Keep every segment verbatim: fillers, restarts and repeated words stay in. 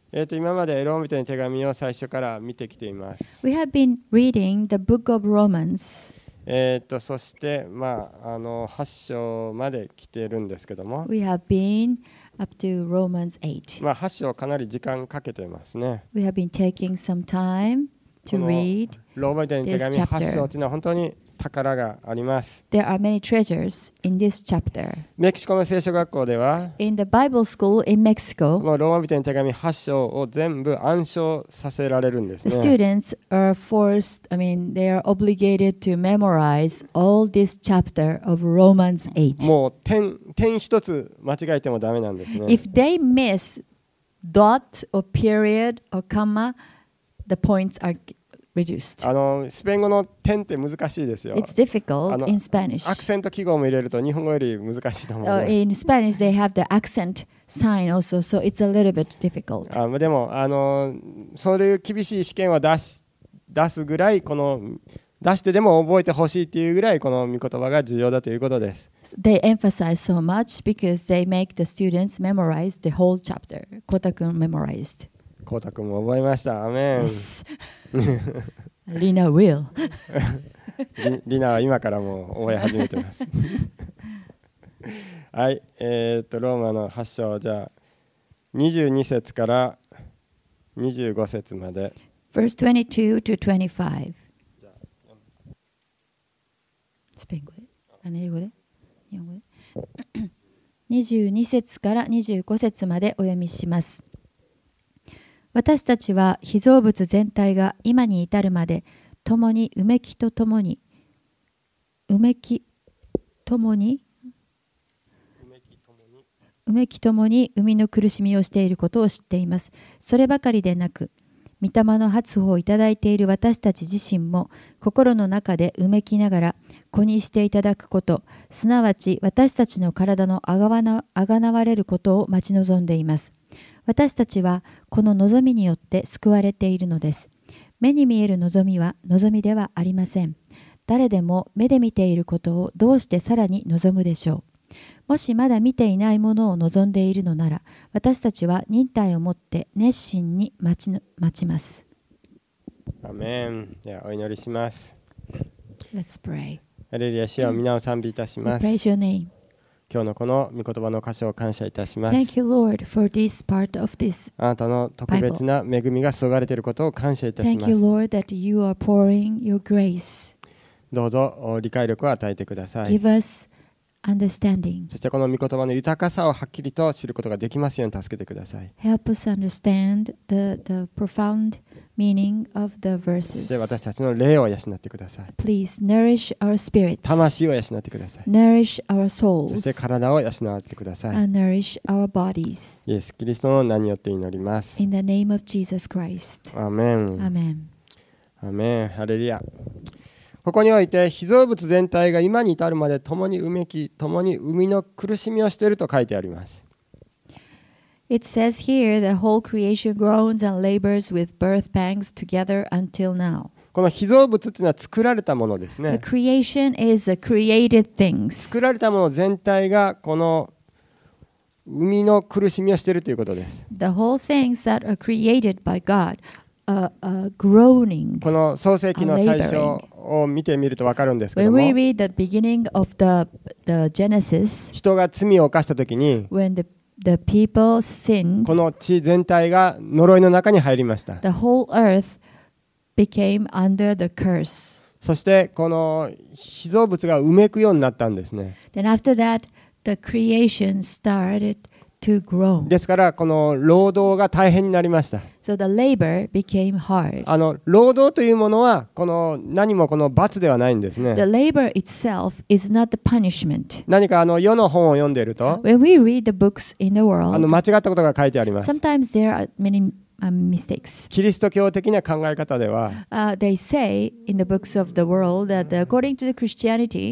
えーと、今までローマ人の手紙を最初から見てきています。 We have been reading the book of Romans. えーと、そして、まあ、あのはち章まで来ているんですけども、 We have been up to Romans eight. まあ、はち章かなり時間かけてますね。 We have been taking some time こ to の read. ローマ人の手紙 this はち chapter. 章というのは本当に宝があります。 There are many treasures in this chapter. メキシコの聖書学校では、 In the Bible school in こ Mexico, のローマ人の手紙はち章を全部暗唱させられるんです the ね。 students are forced, I mean, they are obligated to memorize all this chapter of Romans eight. もう点、点一つ間違えてもダメなんですね。 If they miss dot or period or comma, the points are reduced. あのスペイン語の点って難しいですよ。 It's difficult あの in Spanish. アクセント記号も入れると日本語より難しいと思いま Uh, す。 in Spanish, they have the accent sign also, so it's a little bit difficult. あでもあのそういう厳しい試験は出し出すぐらいこの出してでも覚えてほしいっていうぐらいこの御言葉が重要だということです。 They emphasize so much because they make the students memorize the whole chapter. Kota-kun memorized. コウタ君も覚えました。アメン。 Yes. Lina will. リ, リナは今からもう覚え始めてます。はい、えー、っとローマのはち章じゃあにじゅうに節からにじゅうご節まで。 Verse twenty-two to twenty-five. スペイン語で、あの英語で、日本語で。にじゅうに節からにじゅうご節までお読みします。私たちは被造物全体が今に至るまで共にうめきとともにうめきともにうめきともに生みの苦しみをしていることを知っています。そればかりでなく、御霊の発歩をいただいている私たち自身も心の中でうめきながら子にしていただくこと、すなわち私たちの体のあがわな、あがなわれることを待ち望んでいます。私たちはこの望みによって救われているのです。目に見える望みは望みではありません。誰でも目で見ていることをどうしてさらに望むでしょう。もしまだ見ていないものを望んでいるのなら、私たちは忍耐をもって熱心に待ちの、待ちます。 アメン。ではお祈りします。 Let's pray. ハレルヤ、主よ、皆を賛美いたし We ます。 praise your name. 今日のこの御言葉の箇所を感謝いたします。 Thank you, Lord, for this part of this. あなたの特別な恵みが注がれていることを感謝いたし Thank ま you, す。 Lord, that you are pouring your grace. どうぞ理解力を与えてください。 Give us understanding. そしてこの御言葉の豊かさをはっきりと知ることができますように助けてください。 Help us understand the, the profound meaning of the そして verses. 私たちの霊を養ってください。 Please nourish our spirits, 魂を養ってください。 nourish our そして souls, 体を養ってください。 and nourish our bodies. イエス・キリストの名によって祈ります。 In the name of Jesus Christ. アーメン。 Amen. アーメン。ハレルヤ。ここにおいて被造物全体が今に至るまで共にうめき、共に生みの苦しみをしていると書いてあります。 It says here, the whole creation groans and labors with birth pangs together until now. この被造物っていうのは作られたものです The ね。 creation is the created things. 作られたもの全体がこの生みの苦しみをしているということです。 The whole things that are created by God are, are groaning. この創世記の最初を見てみると分かるんですけど When も、 we read the beginning of the, the Genesis, 人が罪を犯したときに、 when the, the people sinned, この地全体が呪いの中に入りました。 the whole earth became under the curse. そしてこの被造物がうめくようになったんですね。 Then after that, the creation started to groan. ですからこの労働が大変になりました。 So the labor became hard. あの労働というものはこの何もこの罰ではないんです The ね。 labor itself is not the punishment. 何かあの世の本を読んでいると、 When we read the books in the あ world, の間違ったことが書いてあります。 sometimes there are many um, mistakes. キリスト教的な考え方では、 Uh, they say in the books of the world that according to the Christianity,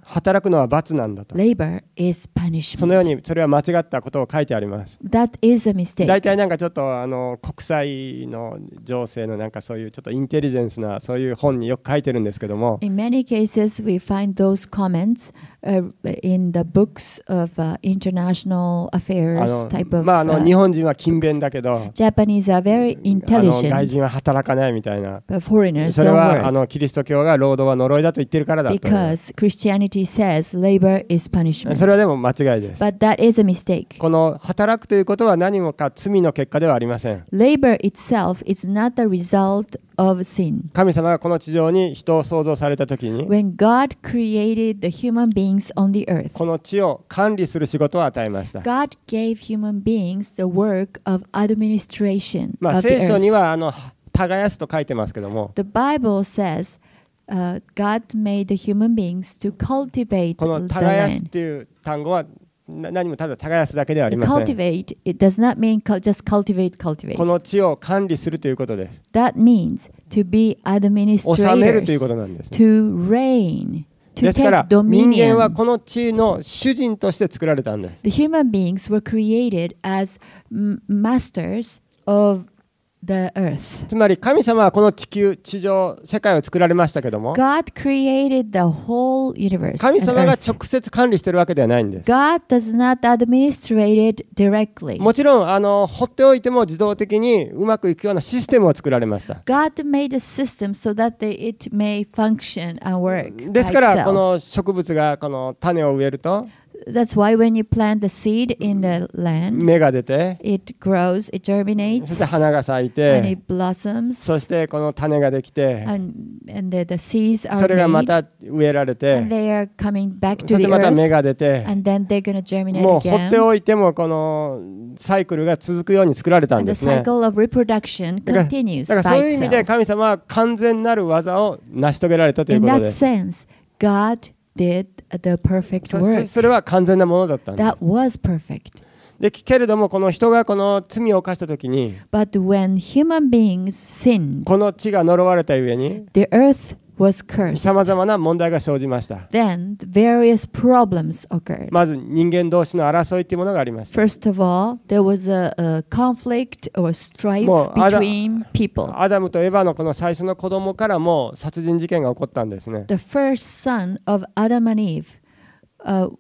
働くのは罰なんだと。 labor is そのよう punishment. にそれは間違ったことを書いてあります。 That is a mistake. 大体なんかちょっとあの国際の情勢のなんかそういうちょっとインテリジェンスなそういう本によく書いてるんですけども、 In many cases, we find those comments uh, in the books of uh, international あ affairs の type of まああの uh, 日本人は勤勉だけど、 Japanese are very あの外 intelligent, 人は働かないみたいな。 but foreigners それ don't はあ work のキリスト教が労働は呪いだと言ってるからだと。 because Christianity says labor is そ punishment. れはでも間違いです。 But that is a mistake. この働くということは何もか罪の結果ではありません。 Labor itself is not the result of sin. 神様がこの地上に人を創造されたときに、 When God created the human beings on the earth, この地を管理する仕事を与えました。 God gave human beings the work of administration まあ of the 聖書 earth. にはあの耕すと書いてますけども、 The Bible says uh, God made the human beings to cultivate この the 耕す land. っていう単語はな何もただ耕すだけではあり The ません。 cultivate, it does not mean cul- just cultivate, cultivate. この地を管理するということです。 That means to be 治めるということ administrators, なんです。 to reign, で to すから take 人間は dominion. この地の主人として作られたんです。 The human beings were created as m- masters of the earth. つまり神様はこの地球、地上、世界を作られましたけども、 God created the whole universe 神 and 様が earth. 直接管理しているわけではないんです。 God does not administrate it directly. もちろんあの放っておいても自動的にうまくいくようなシステムを作られました。 God made a system so that they, it may function and work です by からこ itself. の植物がこの種を植えると That's why when you plant the seed in the land, 芽が出て、 it grows, it そ germinates, して花が咲い and て、 it blossoms, そしてこの種ができて、 and, and the, the seeds そ are れがま made, た植えられ and て、 they are coming back そ to して the また芽 earth, が出て、 and then they're going to germinate もう放って again. おいてもこのサイクルが続くように作られたん And で the すね。 cycle of reproduction だから continues だからそう by いう意味で itself. 神様は完全なる技を成し遂げられたという In こと that です。 sense, God did the perfect そ work. それは完全なものだったんです。 That was perfect. でけれどもこの人がこの罪を犯したときに But when human beings sinned, この地が呪われたゆえに the earth was cursed. さまざまな問題が生じました。 Then various problems occurred. まず人間同士の争いというものがありました。 First of all, there was a, a conflict or strife もうアダ- between people. アダムとエバのこの最初の子供からも殺人事件が起こったんですね。 The first son of Adam and Eve uh,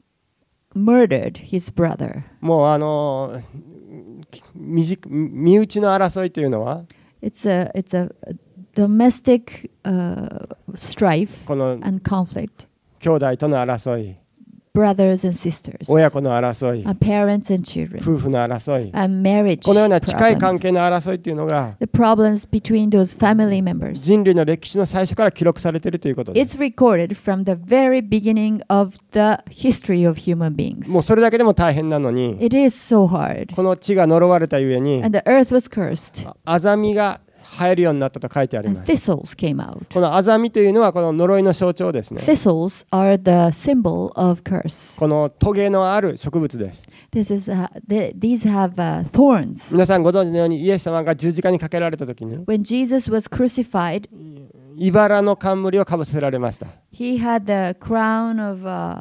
murdered his brother. もうあの身近身内の争いというのは It's a it's a domestic uh, strife この and conflict. 兄弟との争い、 Brothers and sisters, 親子の争い、 uh, parents and children, 夫婦の争い、 and marriage このような近い関 problems. 係の争いというのが The problems between those family members. 人類の歴史の最初から記録されているということです。 It's recorded from the very beginning of the history of human beings. もうそれだけでも大変なのに、 It is so hard. この地が呪われたゆえに And the earth was cursed, アザミが生えるようになったと書いてあり and ます。 thistles came out. このアザミというのはこの呪いの象徴ですね。 Thistles are the symbol of curse. このトゲのある植物です。 This is uh, the, these have uh, thorns. 皆さんご存知のようにイエス様が十字架にかけられた時に When Jesus was crucified, 茨の冠をかぶせられました。 he had the crown of uh,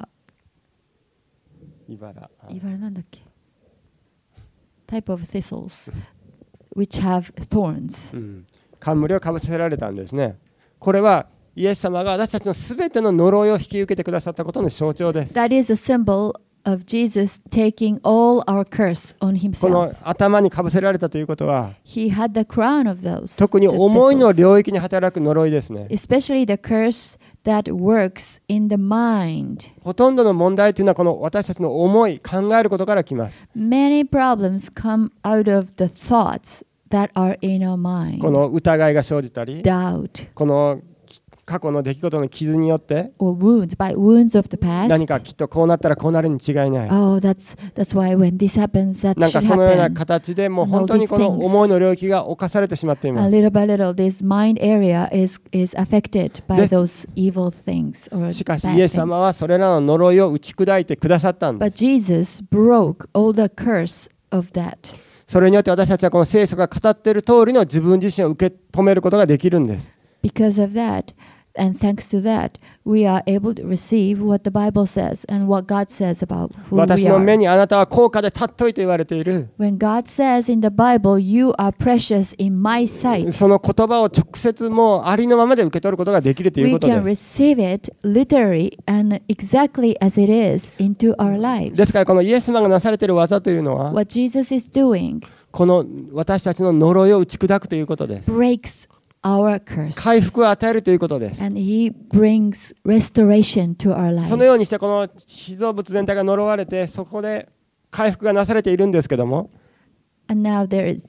茨。 茨なんだっけ? type of thistles, which have thorns. うん冠をかぶせられたんですね。これはイエス様が私たちのすべての呪いを引き受けてくださったことの象徴です。 That is a symbol of Jesus taking all our curse on こ himself. の頭にかぶせられたということは He had the crown of those 特に思いの thistles, 領域に働く呪いですね。 especially the curse that works in the mind. ほとんどの問題というのはこの私たちの思い、考えることから来ます。 Many problems come out of the thoughts that are in our mind. この疑いが生じたり、 Doubt この過去の出来事の傷によって or wounds, by wounds of the past. 何かきっとこうなったらこうなるに違いない。 Oh, that's that's why when this happens, that なんか should そのような happen. 形でもう本当にこの思いの領域が侵されてしまっていま A す。 little by little, this mind area is is affected by で those evil things or しかし bad イエス様 things. はそれらの呪いを打ち砕いてくださったんで But す。 Jesus broke all the curse of that. それによって私たちはこの聖書が語っている通りの自分自身を受け止めることができるんです。 Because of that, And thanks to that, we are able to receive what the Bible says and what God says about who 私 we の目 are. にあなたは高価で尊いと言われている When God says in the Bible, you are precious in my sight, その言葉を直接もうありのままで受け取ることができるという we こと can です receive it literally and exactly as it is into our です lives. からこのイエス様がなされている技というのは What Jesus is doing この私たちの呪いを打ち砕くということです breaks our curse. 回復を与えるということです And He brings restoration to our lives. そのようにしてこの被造物全体が呪われてそこで回復がなされているんですけども And now there is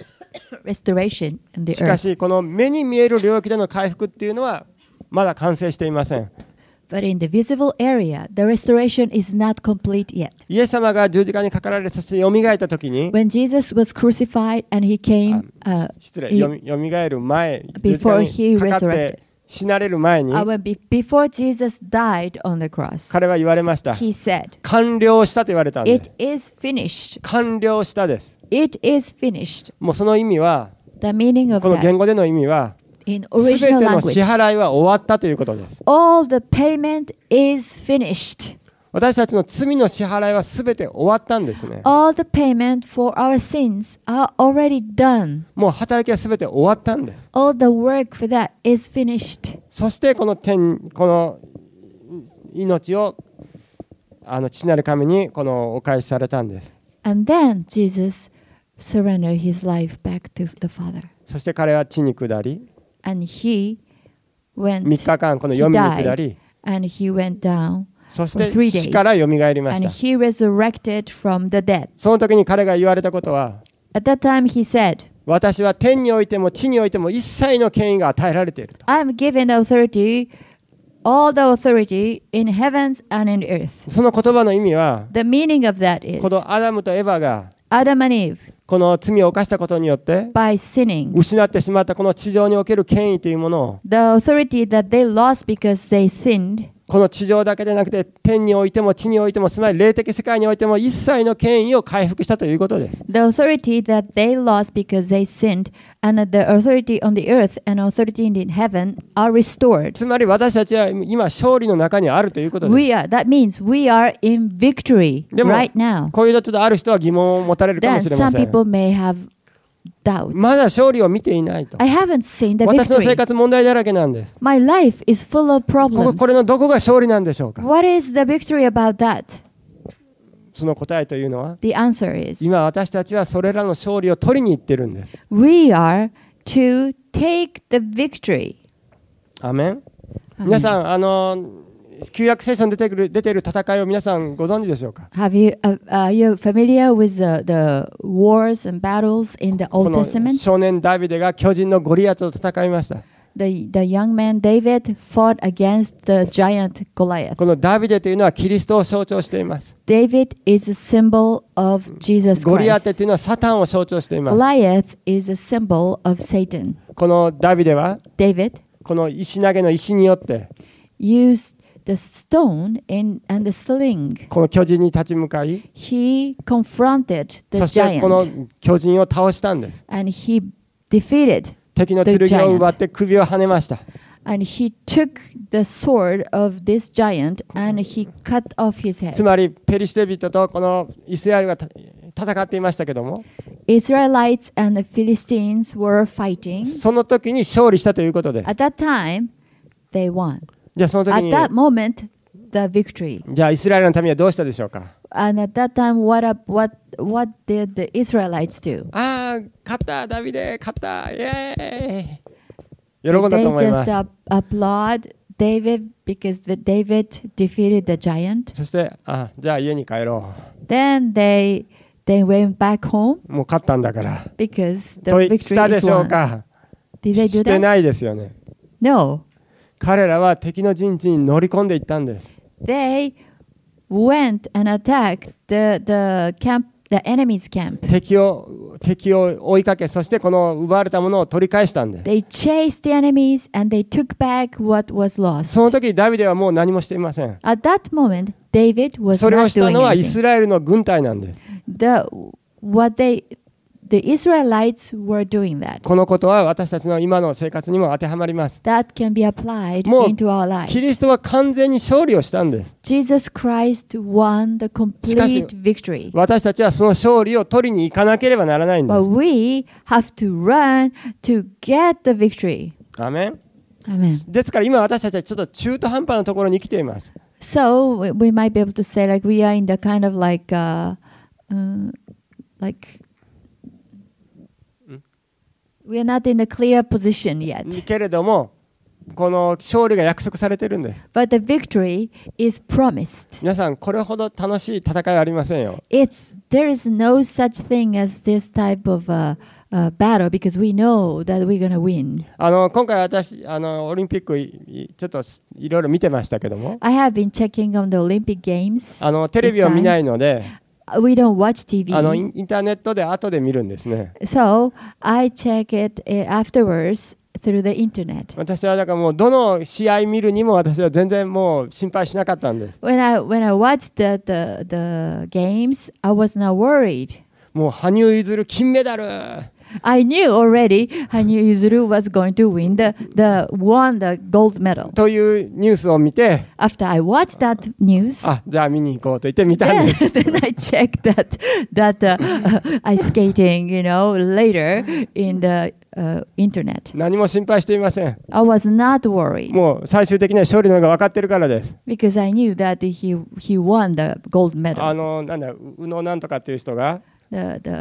restoration in the しか earth. しこの目に見える領域での回復っていうのはまだ完成していません But in the visible area, the restoration is not complete yet. イエス様が十字架にかかられそしてよみがえった時に When Jesus was crucified and He came, uh, 失礼 he- よみよみがえる前十字架 before に he かかっ resurrected. て死なれる前に uh, when be- before Jesus died on the cross, 彼は言われました He said, 完了したと言われたんです "It is finished. 完了したです It is finished." もうその意味は The meaning of この that 言語での意味は in すべ original ての language, 支払いは終わったということです all the payment is finished. 私たちの罪の支払いはすべて終わったんですね All the payment for our sins are already done. もう働きはすべて終わったんです All the work for that is finished. そしてこの天この命をあの父なる神にこのお返しされたんです And then Jesus surrendered his life back to the Father. そして彼は地に下り And he went みっかかんこの he 読みに下 died り and he went down そし for three て死からよみがえりまし and た he resurrected from the dead. その時に彼が言われたことは At that time he said, 私は天においても地においても一切の権威が与えられていると I'm given authority, all the authority in heavens and in earth. その言葉の意味は The meaning of that is このアダムとエヴァが Adam and Eve, この罪を犯したことによって by sinning, 失ってしまったこの地上における権威というものを the authority that they lost because they sinned, この地上だけでなくて天においても地においてもつまり霊的世界においても一切の権威を回復したということです the authority that they lost because they sinned, and the authority on the earth and authority in heaven are restored. つまり私たちは今勝利の中にあるということです We are, that means we are in victory でも right now. こういうちょっとある人は疑問を持たれるか Then もしれま some せん people may have doubt. まだ勝利を見ていないと I haven't seen the 私の生 victory. 活問題だらけなんです My life is full of ここ problems. これのどこが勝利なんでしょうか What is the victory about that? その答えというのは The answer is 今私たちはそれらの勝利を取りに行ってるんです we are to take the victory. アメン皆さんあの旧約聖書に出てくる出ている戦いを皆さんご存知でしょうか Have you uh, are you familiar with the, the wars and battles in the こ Old の Testament? 少年ダビデが巨人のゴリアテと戦いました The the young man David fought against the giant Goliath. このダビデというのはキリストを象徴しています David is a symbol of Jesus ゴリアテ Christ. というのはサタンを象徴しています Goliath is a symbol of Satan. このダビデは David この石投げの石によって used the stone in, and the sling. この巨人に立ち向かい He confronted the そしてこの giant 巨人を倒したんです and he defeated 敵の剣を奪って首をはねました and he took the sword of this giant and he cut off his つ head. まりペリシテ人とこのイスラエルがた戦っていましたけども Israelites and the Philistines were fighting. その時に勝利したということです At that time, they won. じゃあその時 At に that moment, the victory. じゃあイスラエルの民はどうしたでしょうか And at that time, what up, what what did the Israelites do? ああ勝ったダビデ勝ったイエーイ喜 Did んだ they と思いま just す up, applaud David because the David defeated the giant? そしてあじゃあ家に帰ろ Then they they went back home うもう勝ったんだから because the とした victory で is しょう won. か Did they do して that? ないですよね No. 彼らは敵の陣地に乗り込んでいったんです They went and attacked the the camp, the enemy's camp. 敵を敵を追いかけそしてこの奪われたものを取り返したんです They chased the enemies and they took back what was lost. その時ダビデはもう何もしていません At that moment, David was それを not した doing のはイ anything. スラエルの軍隊なんです The what they the Israelites were doing that. このことは私たちの今の生活にも当てはまります。 That can be applied もう into our キ lives. リストは完全に勝利をしたんです。 Jesus Christ won the complete victory. 私たちはその勝利を取りに行かなければならないんで But す。 we have to run to get the victory. アメン。 Amen. ですから今私たちはちょっと中途半端なところに来ています。 So we, we might be able to say like we are in the kind of like uh, uh, like we are not in a clear position yet. けれどもこの勝利が約束されてるんです。 But the victory is promised. 皆さんこれほど楽しい戦いはありませんよ。 It's there is no such thing as this type of uh, uh, battle because we know that we're gonna win. あの今回私あのオリンピックいちょっといろいろ見てましたけども、 I have been checking on the Olympic Games. あのテレビを見ないので、 We don't watch ティービー. あのインインターネットで後で見るんですね。 So I check it uh, afterwards through the internet. 私はだからもうどの試合見るにも私は全然もう心配しなかったんです。 When I when I watched the the, the games, I was not worried. もう羽生結弦金メダル。 I knew already Hanyu Yuzuru was going to win the the won the gold medal. というニュースを見て、 After I watched that news, あ、じゃあ見に行こうと言って見たんです。 then, then I checked that that uh, uh, ice skating, you know, later in the uh, internet. 何も心配していません。 I was not worried もう最終的には勝利の方が分かってるからです。 because I knew that he he won the gold あ medal. のなんだ宇野なんとかっていう人が The the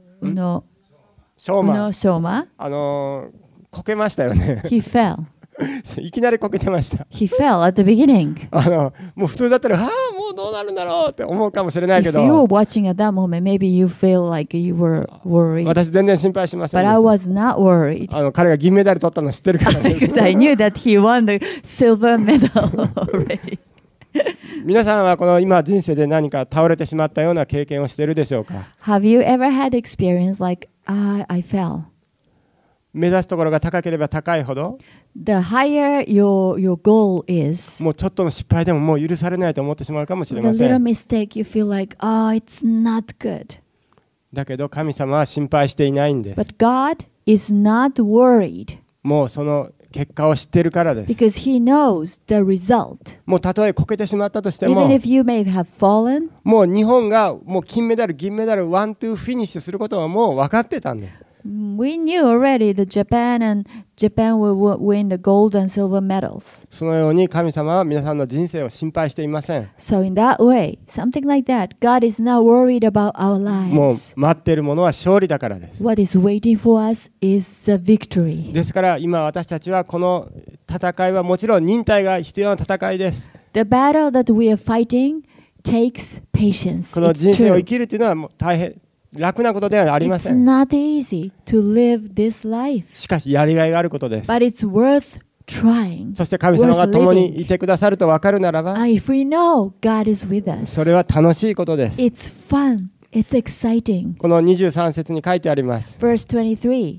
Uno ショーマン Uno Shoma, あのこけましたよね。 he fell. いきなりこけてました。 He fell at the beginning. あのもう普通だったら、はあもうどうなるんだろうって思うかもしれないけ If you were ど、 watching at that moment, maybe you feel like you were worried. 私全然心配しません But で I す。 was not worried あの彼が銀メダル取ったの知ってるからです。 because I knew that he won the silver medal already. 皆さんはこの今人生で何か倒れてしまったような経験をしているでしょうか。 Have you ever had experience like I, I fell? 目指すところが高ければ高いほど、 The higher your your goal is, もうちょっとの失敗でももう許されないと思ってしまうかもし the れませ little ん。 mistake you feel like, oh, it's not good. だけど神様は心配していないんです。 But God is not worried もうその結果を知っているからです。 because He knows the result. もうたとえこけてしまったとしても、 Even if you may have fallen, もう日本がもう金メダル銀メダルワンツーフィニッシュすることはもう分かってたんです。 we knew already that Japan and Japan will w- win the gold and silver medals. そのように神様は皆さんの人生を心配していません。 So in that way, something like that, God is not worried about our もう lives. 待っているものは勝利だからです。 What is waiting for us is the victory. ですから今私たちはこの戦いはもちろん忍耐が必要な戦いです。 The battle that we are fighting takes patience. この It's 人生を true. 生きるというのはもう大変楽なことではありま It's せん。 not easy to live this life, しかしやりがいがあることです。 but it's worth trying. そして神様が共にいてくださると分かるならば、 And if we know God is with us, それは楽しいことです。 it's fun. It's exciting. このにじゅうさん節に書いてあります。 Verse twenty-three.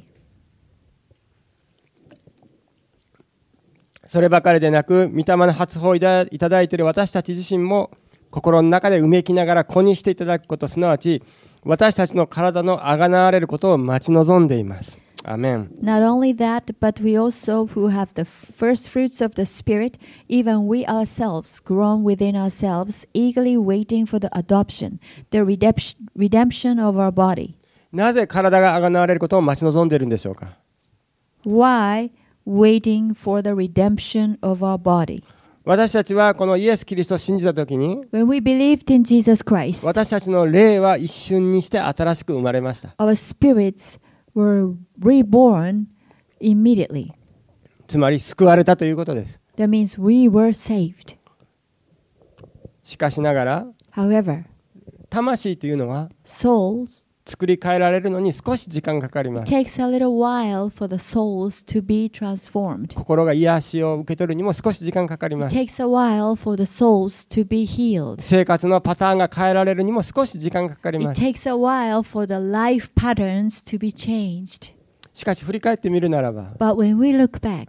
そればかりでなく、御霊の発報をいただいている私たち自身も心の中でうめきながら子にしていただくこと、すなわち私たちの体のあがなわれることを待ち望んでいます。アメン。 Not only that, but we also who have the first fruits of the Spirit, even we ourselves, grown within ourselves, eagerly waiting for the adoption, the redemption, redemption of our body. なぜ体があがなわれることを待ち望んでいるんでしょうか。 Why waiting for the redemption of our body? 私たちはこのイエス・キリストを信じたときに、 When we believed in Jesus Christ, 私たちの霊は一瞬にして新しく生まれました。 our spirits were reborn immediately. つまり救われたということです。 That means we were saved. しかしながら、 However, 魂というのは souls, 作り変えられるのに少し時間がかかりま it す。 takes a little while for the souls to be transformed. 心が癒しを受け取るにも少し時間かかりま It す。 takes a while for the souls to be healed. 生活のパターンが変えられるにも少し時間がかかり It ます。 takes a while for the life patterns to be changed. しかし振り返ってみるならば、 But when we look back,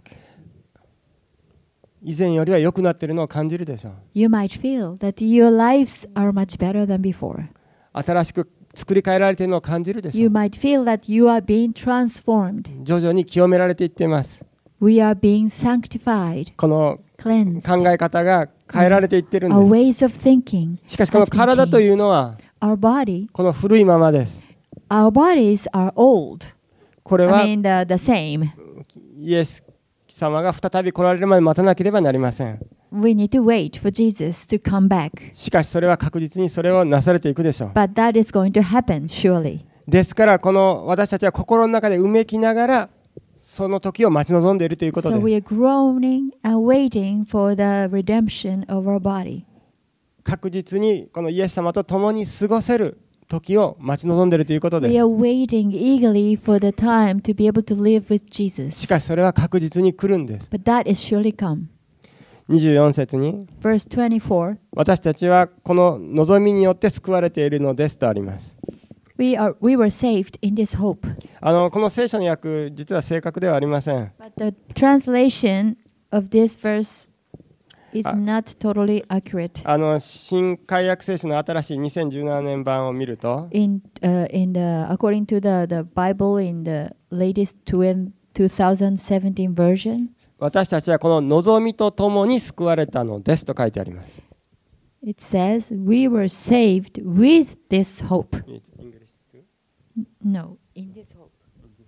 以前よりは良くなっているのを感じるでしょう。 you might feel that your lives are much better than before. 新しく作り変えられているのを感じるでしょ You う。 might feel that you are being transformed. 徐々に清められていっています。 We are being sanctified, この cleansed. 考え方が変えられていってるん Our で ways of thinking す。しかしこの has been 体という changed. のは Our body, この古いままです。 our bodies are old. これ I は mean, the, the same. イエス様が再び来られるまで待たなければなりません。 We need to wait for Jesus to come back. しかしそれは確実にそれをなされていくでしょう。 But that is going to happen, surely. ですからこの私たちは心の中でうめきながらその時を待ち望んでいるということ So で we are groaning and waiting for the redemption of our body. 確実にこのイエス様と共に過ごせる時を待ち望んでいるということで We す。 are waiting eagerly for the time to be able to live with し Jesus. かしそれは確実に来るんです。 But that is surely come. にじゅうよん節に Verse twenty-four. 私たちはこの望みによって救われているのですとあります。 We are we were saved in this hope. あのこの聖書の訳実は正確ではありません。 But the translation of this verse is not totally accurate. あの新海訳聖書の新しいにせんじゅうななねん版を見ると In uh, in the according to the the Bible in the latest twenty seventeen version, 私たちはこの望みとともに救われたのですと書いてあります。 it says we were saved with this hope. No, in this hope.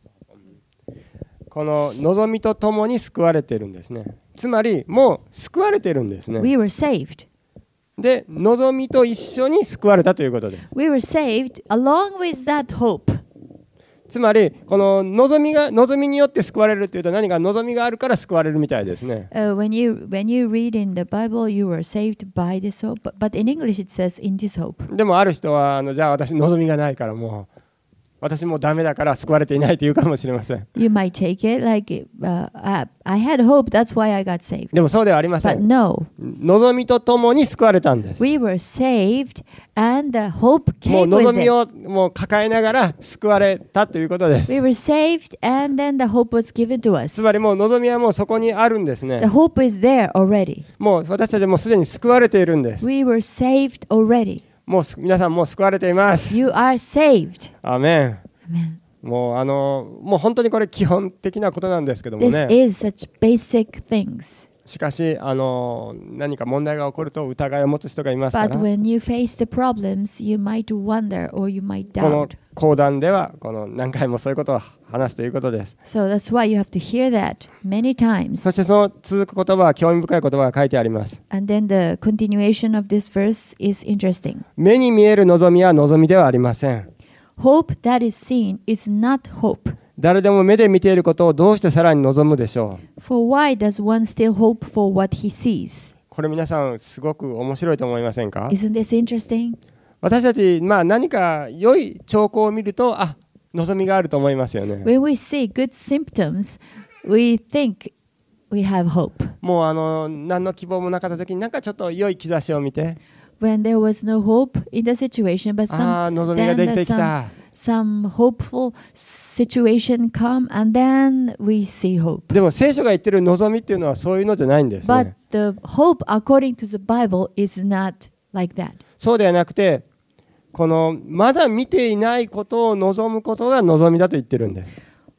この望みとともに救われているんですね。つまりもう救われているんですね。 We were saved. で、望みと一緒に救われたということです。 We were saved along with that hope. つまりこの望みが望みによって救われるというと何か望みがあるから救われるみたいですね。 Uh, when you when you read in the Bible, you were saved by this hope. But, but in English, it says in this hope. でもある人はあのじゃあ私望みがないからもう私もうダメだから救われていないというかもしれません。 You might take it like uh, I, I had hope. That's why I got saved. でもそうではありませ But ん。 no, 望みとともに救われたんです。 we were saved, and the hope もう came 望 with み it. をもう抱えながら救われたということです。 We were saved, and then the hope was given to us. つまりもう望みはもうそこにあるんですね The。hope is there already. もう私たちはもうすでに救われているんです。 We were saved already. もうす皆さんもう救われています。 You are saved. アーメン。 Amen. もうあのもう本当にこれ基本的なことなんですけども This ね。 is such basic things. しかしあの何か問題が起こると疑いを持つ人がいますか But ら。 when you face the problems, you might wonder or you might この doubt. 講談ではこの何回もそういうことを話すということです。 So that's why you have to hear that many そ times. してその続く言葉は興味深い言葉が書いてあります。 And then the continuation of this verse is interesting. 目に見える望みは望みではありません。 Hope that is seen is not hope. 誰でも目で見ていることをどうしてさらに望むでしょう。 For why does one still hope for what he sees? これ皆さんすごく面白いと思いませんか？ Isn't this interesting? 私たち、まあ、何か良い兆候を見るとあ望みがあると思いますよね。 When we see good symptoms, we think we have hope. もうあの何の希望もなかった時になんかちょっと良い兆しを見て When there was no hope in the situation, but ああ some, 望みがで then きて the, き some, た。 some hopeful situation come, and then we see hope. でも聖書が言ってる望みっていうのはそういうのじゃないんですね。 But the hope, according to the Bible, is not like that. そうではなくてこのまだ見ていないことを望むことが望みだと言ってるんです。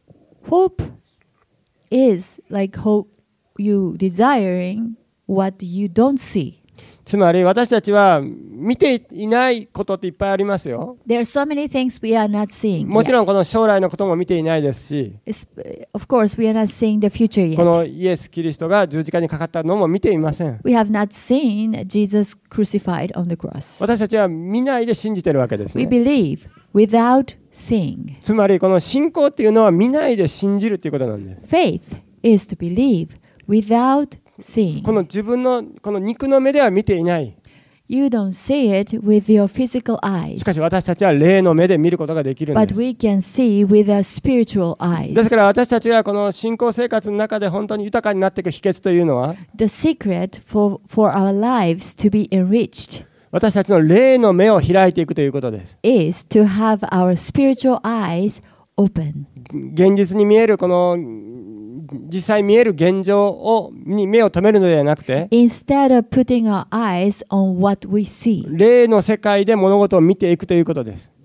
Hope is like hope you desiring what you don't see. つまり私たちは見ていないことっていっぱいありますよ。 There are so many things we are not seeing. もち yet. ろんこの将来のことも見ていないですし It's- Of course, we are not seeing the future こ yet. のイエス・キリストが十字架にかかったのも見ていません。 We have not seen Jesus crucified on the cross. 私たちは見ないで信じてるわけです We ね。 believe without seeing. つまりこの信仰っていうのは見ないで信じるっていうことなんです。 Faith is to believe without seeing. この自分のこの肉の目では見ていない。 You don't see it with your physical し eyes, かし私たちは霊の目で見ることができるん but です。 we can see with our spiritual eyes. ですから私たちがこの信仰生活の中で本当に豊かになっていく秘訣というのは The secret for, for our lives to be enriched 私たちの霊の目を開いていくということです。 is to have our spiritual eyes open. 現実に見えるこの実際見える現状をに目を留めるのではなくて Instead of putting our eyes on what we see, 霊の世界で物事を見ていくということです。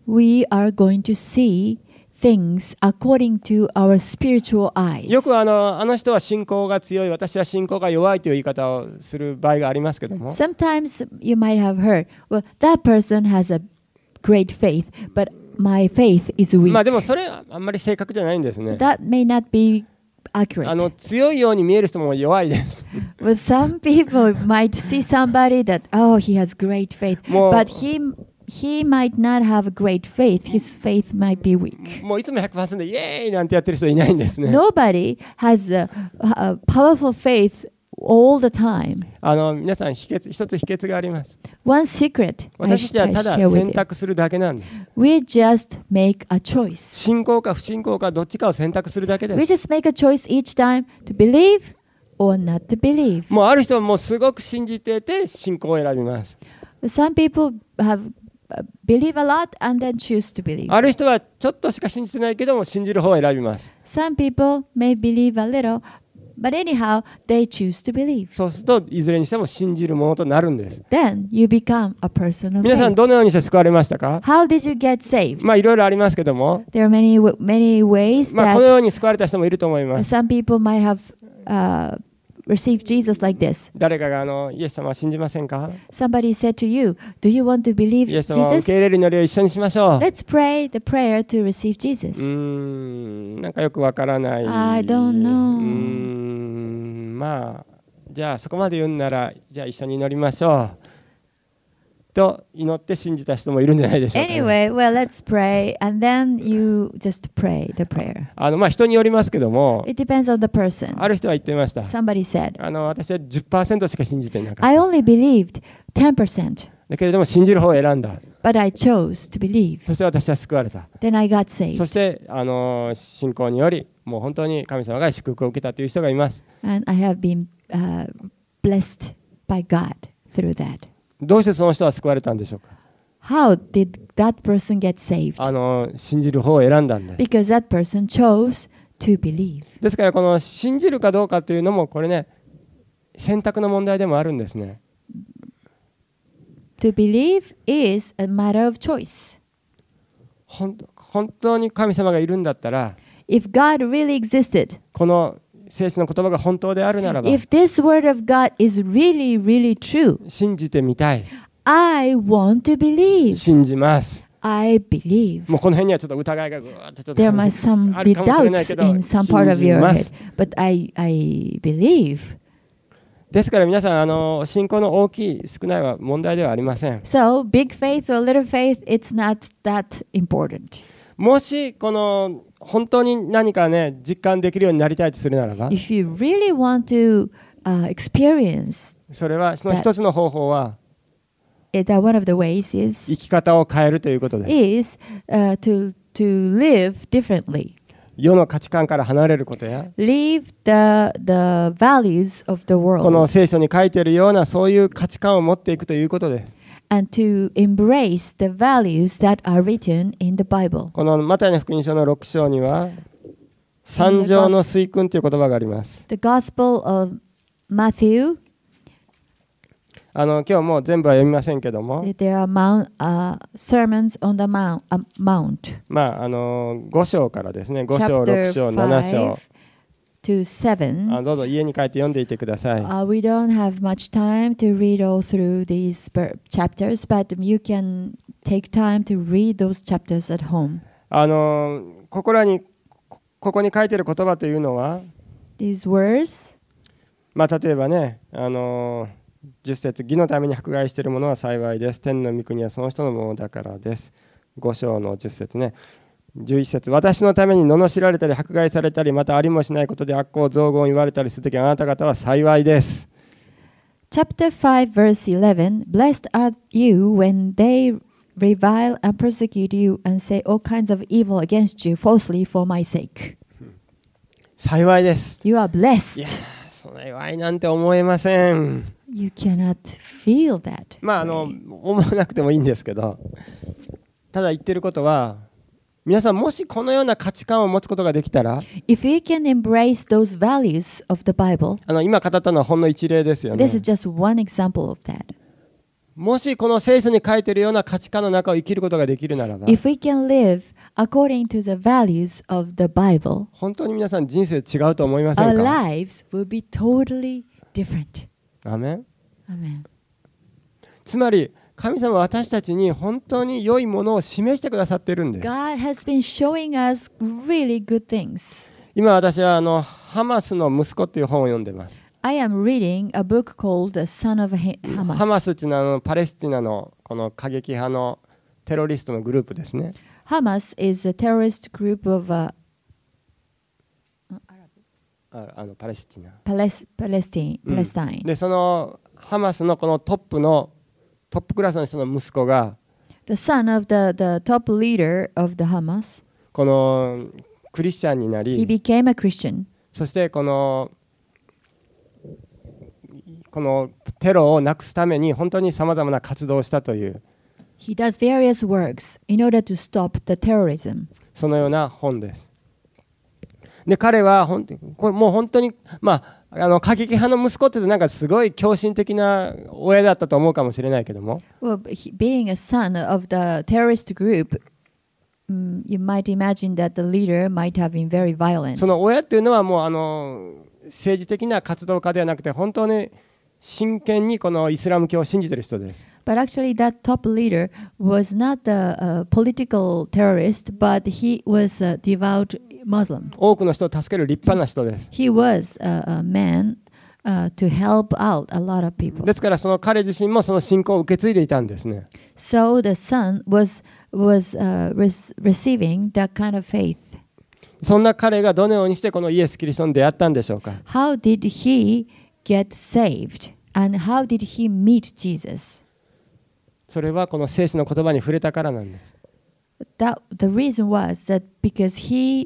we are going to see things according to our spiritual eyes. よくあの、あの人は信仰が強い、私は信仰が弱いという言い方をする場合がありますけども、 Sometimes you might have heard, well, that person has a great faith, but my faith is まあ weak. でもそれはあんまり正確じゃないんですね。 That may not be あ accurate. の強いように見える人も弱いです。 Well, some people might see somebody that, oh, he has great faith, もう but he he might not have great faith. His faith might be weak. もういつも ひゃくパーセント イエーイなんてやってる人いないんですね。 Nobody has a, a powerful faith all the time. あの皆さん秘訣一つ秘訣があります。 One secret I, 私たちは I ただ share with 選 you. 択するだけなんです。 We just make a choice. 信仰か不信仰かどっちかを選択するだけで We す。 just make a choice each time to believe or not to believe. もうある人はもうすごく信じてて信仰を選びます。 Some people have uh, believe a lot and then choose to believe. ある人はちょっとしか信じてないけども信じる方を選びます。 Some people may believe a little, but anyhow, they choose to believe. そうするといずれにしても信じるものとなるんです。 Then you become a person of 皆さん faith. どのようにして救われましたか？ How did you get saved? まあいろいろありますけども、 There are many w- many ways まあこの that ように救われた人もいると思います。 some people might have uh, received Jesus like this. 誰かがあのイエス様は信じませんか？ Somebody said to you, "Do you want to believe イエス様を受 Jesus? け入れる祈りを一緒にしましょう。 Let's pray the prayer to receive う Jesus." ーん、なんかよくわからない。 I don't know. うーん、まあじゃあそこまで言うんならじゃあ一緒に祈りましょう。と祈って信じた人もいるんじゃないでしょうかね、 Anyway, well, let's pray, and then you just pray the prayer. あのまあ人によりますけども、 It depends on the person. ある人は言ってました。 Somebody said, あの私は じゅっパーセント しか信じていなかった。 "I only believed ten percent, だけれども信じる方を選んだ。 but I chose to believe. そして私は救われた。 Then I got そ saved, してあの信仰によりもう本当に神様が祝福を受けたという人がいます。 and I have been uh, blessed by God through that." どうしてその人は救われたんでしょうか？ How did that person get saved? あの信じる方を選んだんだ。 Because that person chose to believe. ですからこの信じるかどうかというのもこれね選択の問題でもあるんですね。 To believe is a matter of choice. 本本当に神様がいるんだったら If God really existed, この聖書の言葉が本当であるならば if this word of God is really, really true, 信じてみたい。 I want to believe. 信じます。 I believe. もうこの辺にはちょっと疑いがぐーっとちょっと There might some あ be るかもしれないけ doubts ど in some part of 信じ your ま head, す。 but I, I believe. ですから皆さんあの信仰の大きい少ないは問題ではありません。 So, big faith or little faith, it's not that important. もしこの本当に何かね実感できるようになりたいとするならば、 If you really want to uh, experience それはその一つの方法は it, uh, one of the ways is 生き方を変えるということです。 is uh, to to live differently. 世の価値観から離れることや、 Leave the the values of the この world 聖書に書いているようなそういう価値観を持っていくということです。 and to embrace the values that are written in the Bible. このマタイの福音書のろく章には三条の水訓という言葉があります。 The Gospel of Matthew, あの今日もう全部は読みませんけども、 there are mount, uh, sermons on the mount, uh, mount まああのご章からですね、ご章、ろく chapter 章、なな five 章、 to seven. あどうぞ家に帰って読んでいてください。 Uh, we don't have much time to read all through these per- chapters, but you can take time to read those chapters at home. あのここらにここに書いている言葉というのは、 These words, まあ例えばね、あのじゅっ節、義のために迫害している者は幸いです。天の御国はその人のものだからです。ご章のじゅっ節ね。じゅういち節、私のために罵られたり迫害されたり、またありもしないことで悪行雑言言われたりするとき、あなた方は幸いです。 chapter five, verse eleven. Blessed are you when they revile and persecute you and say all kinds of evil against you falsely for my sake. 幸いです。 You are いや blessed. その祝いなんて思えません。 You cannot feel that. まああの思わなくてもいいんですけど、ただ言ってることは、皆さんもしこのような価値観を持つことができたら、 If we can embrace those values of the Bible, あの今語ったのはほんの一例ですよね this。is just one example of that. もしこの聖書に書いているような価値観の中を生きることができるならば、 If we can live according to the values of the Bible, 本当に皆さん人生違うと思いませ our んか？ lives will be totally different. アメン。 Amen. つまり神様は私たちに本当に良いものを示してくださっているんです。 God has been showing us really good things. 今私はあのハマスの息子っていう本を読んでます。 I am reading a book called The Son of Ha- ハマ Hamas. スっていうのはあのパレスチナのこの過激派のテロリストのグループですね。 Hamas is a terrorist group of uh, ああのパレスチナ。 Pales- Palestine. うん Palestine. でそのハマスのこのトップのトップクラスの人の息子が The son of the, the top leader of the Hamas. このクリスチャンにな He り、 became a Christian. そしてこのこのテロをなくすために本当にさまざまな活動をしたという He does various works in order to stop the terrorism. そのような本です。で彼は本当にこれもう本当にまああの過激派の息子ってなんかすごい狂信的な親だったと思うかもしれないけども、 Well, he, being a son of the terrorist group, mm, you might imagine that the leader might have been very violent. その親っていうのはもうあの政治的な活動家ではなくて本当に真剣にこのイスラム教を信じている人です。 But actually, that top leader was not a, a political terrorist, but he was a devout Muslim. 多くの人を助ける立派な人です。 He was a, a man uh, to help out a lot of people. ですからその彼自身もその信仰を受け継いでいたんですね。 So the son was was uh, res- receiving that kind of faith. そんな彼がどのようにしてこのイエス・キリストに出会ったんでしょうか。 How did he get saved? And how did he meet Jesus? それはこの聖書の言葉に触れたからなんです。 That the reason was that because he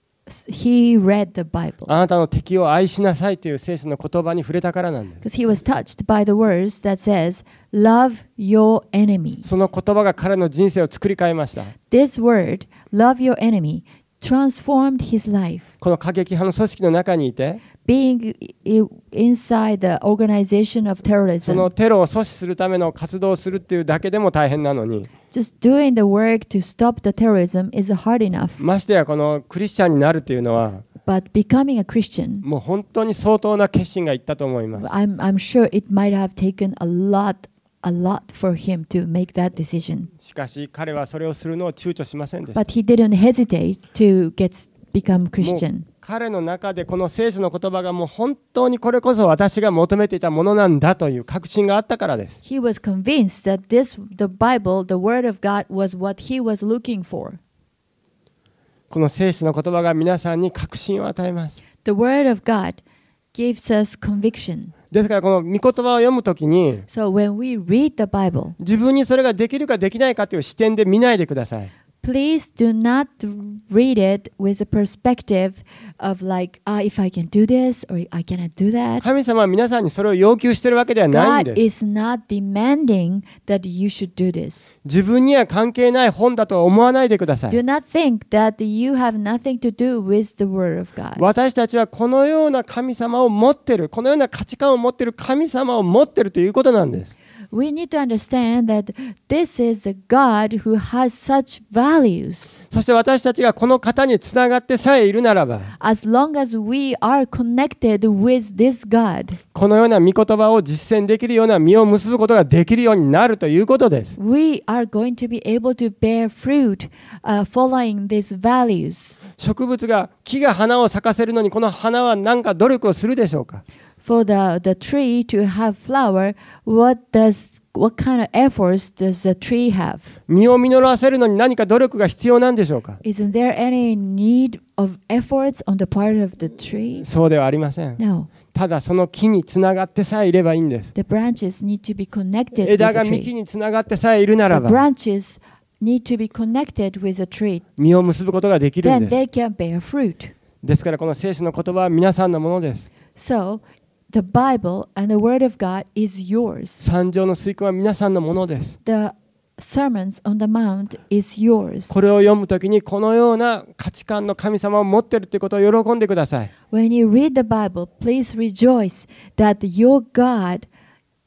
he read the Bible. あなたの敵を愛しなさいという聖書の言葉に触れたからなんです。 Because he was touched by the words that says, "Love your enemy." その言葉が彼の人生を作り変えました。 This word, "Love your enemy," transformed his life. この過激派の組織の中にいて、 Being i- inside the organization of そ terrorism, のテロを阻止するための活動をするっていうだけでも大変なのに、 just doing the work to stop the terrorism is hard enough. ましてやこのクリスチャンになるっていうのは But becoming a Christian, もう本当に相当な決心がいったと思います。 I'm I'm sure it might have taken a lot, a lot for him to make that decision. しかし彼はそれをするのを躊躇しませんでした。 But he didn't hesitate to get become もう Christian. 彼の中でこの聖書の言葉がもう本当にこれこそ私が求めていたものなんだという確信があったからです。 He was convinced that this, the Bible, the Word of God, was what he was looking for. この聖書の言葉が皆さんに確信を与えます。 The Word of God gives us conviction. ですからこの御言葉を読むときに So when we read the Bible, 自分にそれができるかできないかという視点で見ないでください。 please do not read it with the perspective of like, ah, if I can do this or I cannot do that. 神様は皆さんにそれを要求しているわけではないん God です。 is not demanding that you should do this. 自分には関係ない本だとは思わないでくださ Do い。 not think that you have nothing to do with the Word of God. 私たちはこのような神様を持っている、このような価値観を持っている神様を持っているということなんです。 We need to understand that this is a God who has such values. そして私たちがこの方につながってさえいるならば、 As long as we are connected with this God, このような御言葉を実践できるような実を結ぶことができるようになるということです。 we are going to be able to bear fruit uh, following these values. 植物が木が花を咲かせるのにこの花は何か努力をするでしょうか。 For the, the tree to have flower, what does what kind of efforts does the tree have? 実を実らせるのに何か努力が必要なんでしょうか。 Isn't there any need of efforts on the part of the tree? そうではありません。 No. ただその木につながってさえいればいいんです。 The branches need to be connected with 枝 the が幹 tree. につながってさえいるなら The ば branches need to be connected with the tree. 実を結ぶことができるん Then です。 they can bear fruit. ですからこの聖書の言葉は皆さんのものです。 So, the Bible and the Word of God is yours. 三条の水訓は皆さんのものです。 The sermons on the mount is yours. これを読むときにこのような価値観の神様を持っているということを喜んでください。 When you read the Bible, please rejoice that your God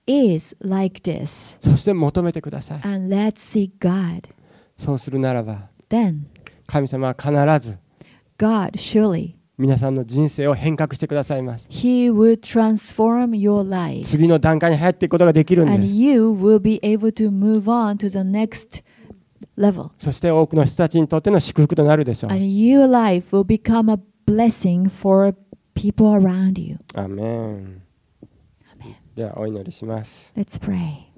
is like this. そして求めてください。 And let's seek God. そうするならば、 Then 神様は必ず God surely, 皆さんの人生を変革してくださいます。 He will transform your lives. 次の段階に入っていくことができるん And です。 you will be able to move on to the next level. そして多くの人たちにとっての祝福となるでしょう。 And your life will become a blessing for people around you. アーメン。ではお祈りします。 Let's pray.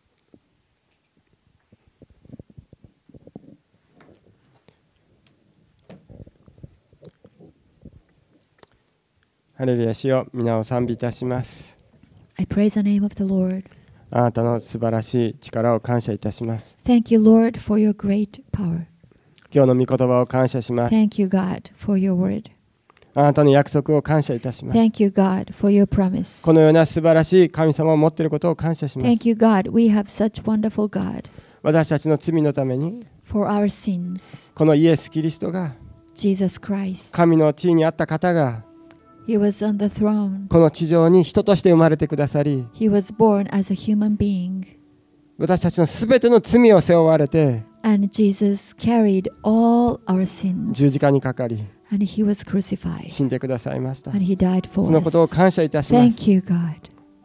ハレルヤ、主よ、皆を賛美いたします。 I praise the name of the Lord. あなたの素晴らしい力を感謝いたします。 Thank you, Lord, for your great power. 今日の御言葉を感謝します。 Thank you, God, for your word. あなたの約束を感謝いたします。 Thank you, God, for your promise. このような素晴らしい神様を持っていることを感謝します。 Thank you, God, we have such wonderful God. 私たちの罪のために、 For our sins, このイエス・キリストが、 Jesus Christ, 神の地位にあった方が、 He was on the throne. この地上に人として生まれてくださり、 He was born as a human being. 私たちのすべての罪を背負われて、 And Jesus carried all our sins. 十字架にかかり、 And He was crucified. 死んでくださいました。 And He died そ for のことを us. 感謝いたします。 Thank you, God.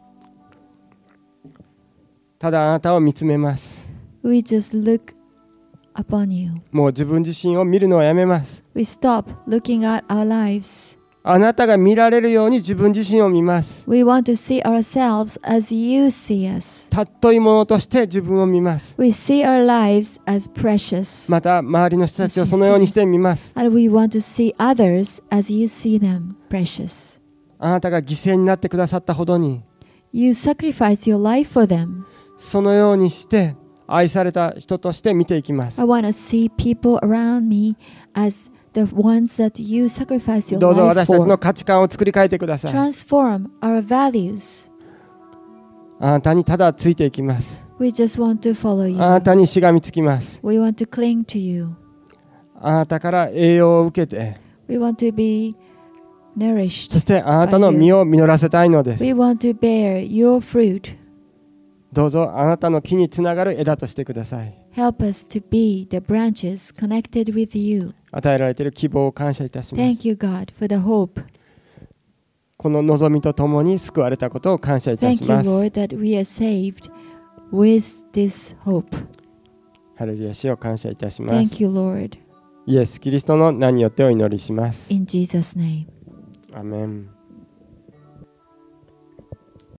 ただあなたを見つめます。 We just look upon you. もう自分自身を見るのをやめます。 We stop looking at our lives. あなたが見られるように自分自身を見ます。 We want to see ourselves as you see us. 尊いものとして自分を見ます。 We see our lives as precious. また周りの人たちをそのようにして見ます。 And we want to see others as you see them precious. あなたが犠牲になってくださったほどに、 You sacrifice your life for them. そのようにして愛された人として見ていきます。 I want to see people around me as the ones that you sacrifice your どうぞ life 私たちの for. 価値観を作り変えてください。 Transform our values. あなたにただついていきます。 We just want to follow あな you. たにしがみつきます。 We want to cling to you. あなたから栄養を受けて、 We want to be そ nourished. してあなたの実を実らせたいのです。 We want to bear your fruit. どうぞあなたの木につながる枝としてください。 Help us to be the branches connected with you. 与えられている希望を感謝いたします。 Thank you, God, for the hope. この望みとともに救われたことを感謝いた Thank し you, ます。 Lord, that we are saved with this hope. ハレルヤ、主を感謝いたします。 Thank you, Lord. イエス・キリストの名によってお祈りします。 In Jesus' name. アメン。